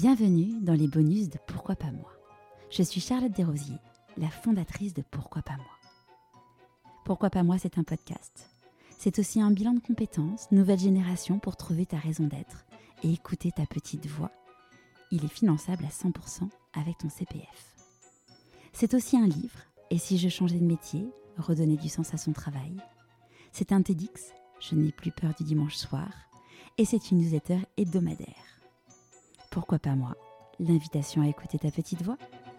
Bienvenue dans les bonus de Pourquoi pas moi. Je suis Charlotte Desrosiers, la fondatrice de Pourquoi pas moi. Pourquoi pas moi, c'est un podcast. C'est aussi un bilan de compétences, nouvelle génération pour trouver ta raison d'être et écouter ta petite voix. Il est finançable à 100% avec ton CPF. C'est aussi un livre, et si je changeais de métier, redonner du sens à son travail. C'est un TEDx, je n'ai plus peur du dimanche soir, et c'est une newsletter hebdomadaire. Pourquoi pas moi, l'invitation à écouter ta petite voix.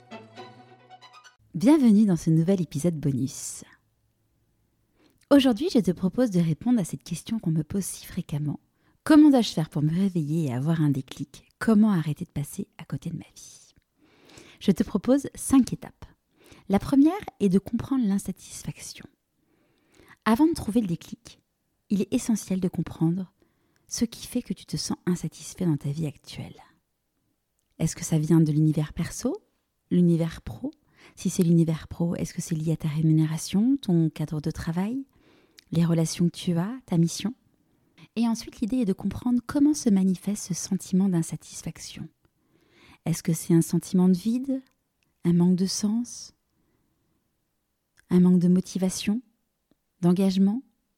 Bienvenue dans ce nouvel épisode bonus. Aujourd'hui, je te propose de répondre à cette question qu'on me pose si fréquemment. Comment dois-je faire pour me réveiller et avoir un déclic ? Comment arrêter de passer à côté de ma vie ? Je te propose 5 étapes. La première est de comprendre l'insatisfaction. Avant de trouver le déclic, il est essentiel de comprendre ce qui fait que tu te sens insatisfait dans ta vie actuelle. Est-ce que ça vient de l'univers perso, l'univers pro ? Si c'est l'univers pro, est-ce que c'est lié à ta rémunération, ton cadre de travail, les relations que tu as, ta mission ? Et ensuite, l'idée est de comprendre comment se manifeste ce sentiment d'insatisfaction. Est-ce que c'est un sentiment de vide, un manque de sens, un manque de motivation, d'engagement,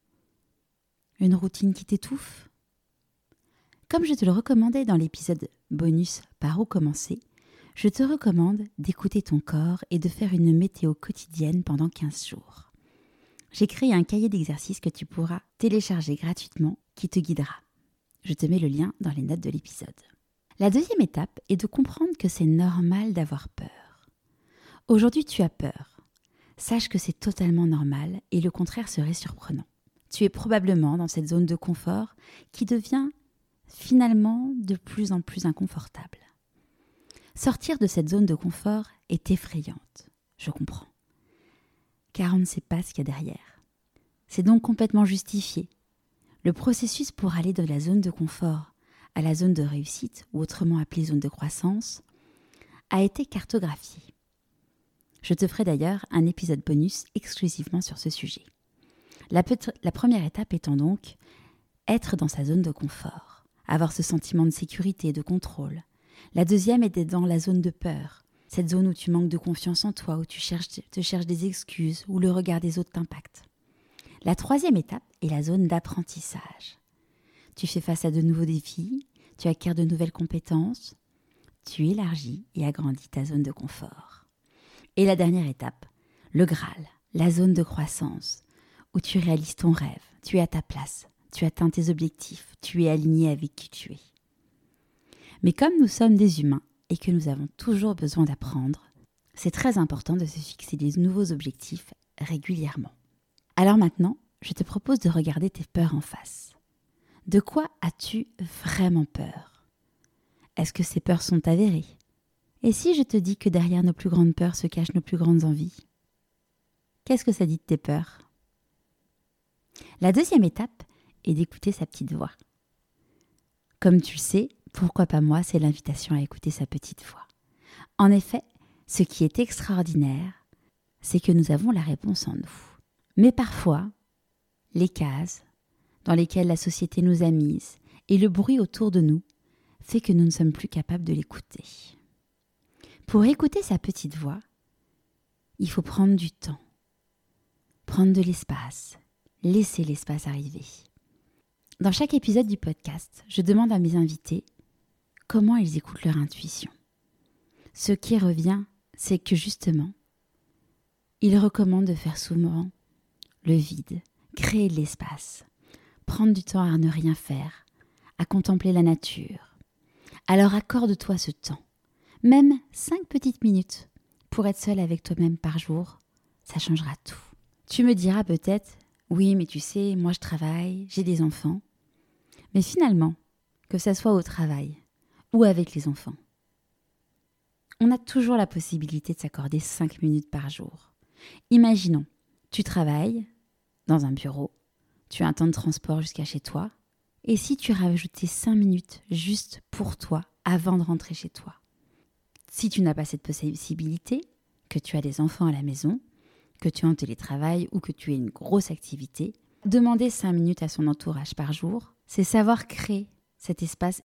une routine qui t'étouffe ? Comme je te le recommandais dans l'épisode bonus Par où commencer, je te recommande d'écouter ton corps et de faire une météo quotidienne pendant 15 jours. J'ai créé un cahier d'exercices que tu pourras télécharger gratuitement qui te guidera. Je te mets le lien dans les notes de l'épisode. La deuxième étape est de comprendre que c'est normal d'avoir peur. Aujourd'hui, tu as peur. Sache que c'est totalement normal et le contraire serait surprenant. Tu es probablement dans cette zone de confort qui devient finalement de plus en plus inconfortable. Sortir de cette zone de confort est effrayante, je comprends, car on ne sait pas ce qu'il y a derrière. C'est donc complètement justifié. Le processus pour aller de la zone de confort à la zone de réussite, ou autrement appelée zone de croissance, a été cartographié. Je te ferai d'ailleurs un épisode bonus exclusivement sur ce sujet. La première étape étant donc être dans sa zone de confort. Avoir ce sentiment de sécurité et de contrôle. La deuxième est d'être dans la zone de peur, cette zone où tu manques de confiance en toi, où tu te cherches des excuses, où le regard des autres t'impacte. La troisième étape est la zone d'apprentissage. Tu fais face à de nouveaux défis, tu acquiers de nouvelles compétences, tu élargis et agrandis ta zone de confort. Et la dernière étape, le Graal, la zone de croissance, où tu réalises ton rêve, tu es à ta place. Tu atteins tes objectifs, tu es aligné avec qui tu es. Mais comme nous sommes des humains et que nous avons toujours besoin d'apprendre, c'est très important de se fixer des nouveaux objectifs régulièrement. Alors maintenant, je te propose de regarder tes peurs en face. De quoi as-tu vraiment peur ? Est-ce que ces peurs sont avérées ? Et si je te dis que derrière nos plus grandes peurs se cachent nos plus grandes envies ? Qu'est-ce que ça dit de tes peurs ? La deuxième étape et d'écouter sa petite voix. Comme tu le sais, pourquoi pas moi, c'est l'invitation à écouter sa petite voix. En effet, ce qui est extraordinaire, c'est que nous avons la réponse en nous. Mais parfois, les cases dans lesquelles la société nous a mises et le bruit autour de nous fait que nous ne sommes plus capables de l'écouter. Pour écouter sa petite voix, il faut prendre du temps, prendre de l'espace, laisser l'espace arriver. Dans chaque épisode du podcast, je demande à mes invités comment ils écoutent leur intuition. Ce qui revient, c'est que justement, ils recommandent de faire souvent le vide, créer de l'espace, prendre du temps à ne rien faire, à contempler la nature. Alors accorde-toi ce temps, même 5 petites minutes pour être seul avec toi-même par jour, ça changera tout. Tu me diras peut-être, oui mais tu sais, moi je travaille, j'ai des enfants. Mais finalement, que ça soit au travail ou avec les enfants, on a toujours la possibilité de s'accorder 5 minutes par jour. Imaginons, tu travailles dans un bureau, tu as un temps de transport jusqu'à chez toi, et si tu rajoutais 5 minutes juste pour toi avant de rentrer chez toi ? Si tu n'as pas cette possibilité, que tu as des enfants à la maison, que tu es en télétravail ou que tu aies une grosse activité, demander 5 minutes à son entourage par jour, c'est savoir créer cet espace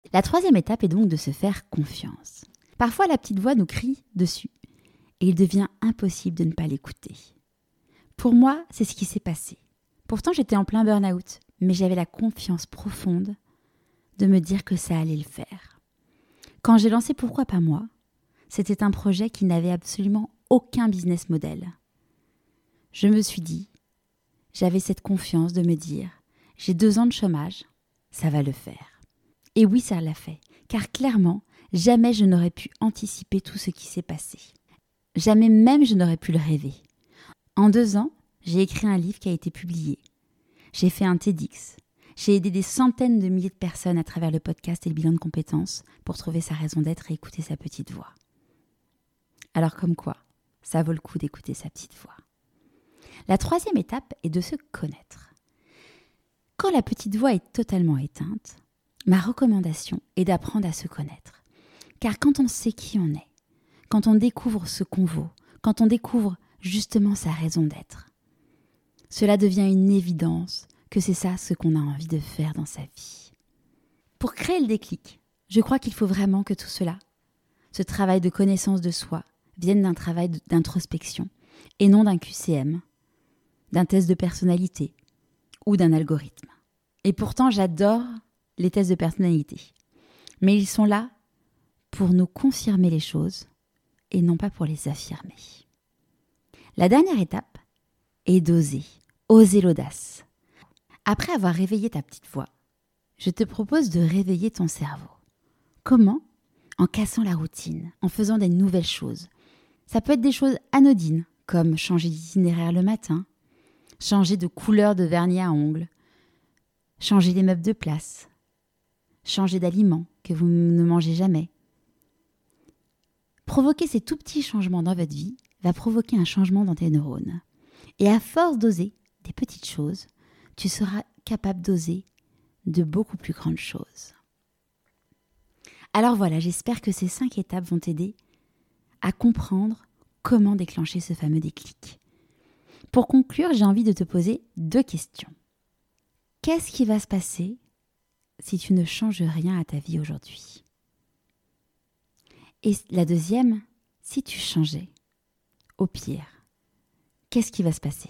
La troisième étape est donc de se faire confiance. Parfois, la petite voix nous crie dessus et il devient impossible de ne pas l'écouter. Pour moi, c'est ce qui s'est passé. Pourtant, j'étais en plein burn-out, mais j'avais la confiance profonde de me dire que ça allait le faire. Quand j'ai lancé Pourquoi pas moi, c'était un projet qui n'avait absolument aucun business model. Je me suis dit, j'avais cette confiance de me dire, j'ai 2 ans de chômage, ça va le faire. Et oui, ça l'a fait, car clairement, jamais je n'aurais pu anticiper tout ce qui s'est passé. Jamais même je n'aurais pu le rêver. En 2 ans, j'ai écrit un livre qui a été publié. J'ai fait un TEDx. J'ai aidé des centaines de milliers de personnes à travers le podcast et le bilan de compétences pour trouver sa raison d'être et écouter sa petite voix. Alors comme quoi, ça vaut le coup d'écouter sa petite voix. La troisième étape est de se connaître. Quand la petite voix est totalement éteinte, ma recommandation est d'apprendre à se connaître. Car quand on sait qui on est, quand on découvre ce qu'on vaut, quand on découvre justement sa raison d'être, cela devient une évidence que c'est ça ce qu'on a envie de faire dans sa vie. Pour créer le déclic, je crois qu'il faut vraiment que tout cela, ce travail de connaissance de soi, vienne d'un travail d'introspection et non d'un QCM, d'un test de personnalité ou d'un algorithme. Et pourtant, j'adore les tests de personnalité. Mais ils sont là pour nous confirmer les choses et non pas pour les affirmer. La dernière étape est d'oser, oser l'audace. Après avoir réveillé ta petite voix, je te propose de réveiller ton cerveau. Comment ? En cassant la routine, en faisant des nouvelles choses. Ça peut être des choses anodines, comme changer d'itinéraire le matin, changer de couleur de vernis à ongles, changer les meubles de place, changer d'aliments que vous ne mangez jamais. Provoquer ces tout petits changements dans votre vie va provoquer un changement dans tes neurones. Et à force d'oser des petites choses, tu seras capable d'oser de beaucoup plus grandes choses. Alors voilà, j'espère que ces 5 étapes vont t'aider à comprendre comment déclencher ce fameux déclic. Pour conclure, j'ai envie de te poser 2 questions. Qu'est-ce qui va se passer si tu ne changes rien à ta vie aujourd'hui ? Et la deuxième, si tu changeais, au pire, qu'est-ce qui va se passer ?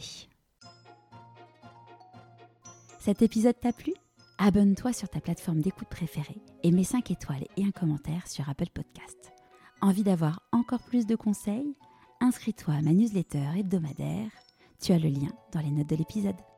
Cet épisode t'a plu ? Abonne-toi sur ta plateforme d'écoute préférée et mets 5 étoiles et un commentaire sur Apple Podcast. Envie d'avoir encore plus de conseils ? Inscris-toi à ma newsletter hebdomadaire. Tu as le lien dans les notes de l'épisode.